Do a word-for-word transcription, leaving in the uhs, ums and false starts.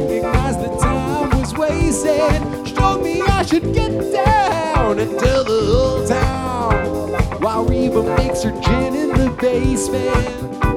recognized the time was wasted. She told me I should get down and tell the whole town while Reba makes her gin in the basement.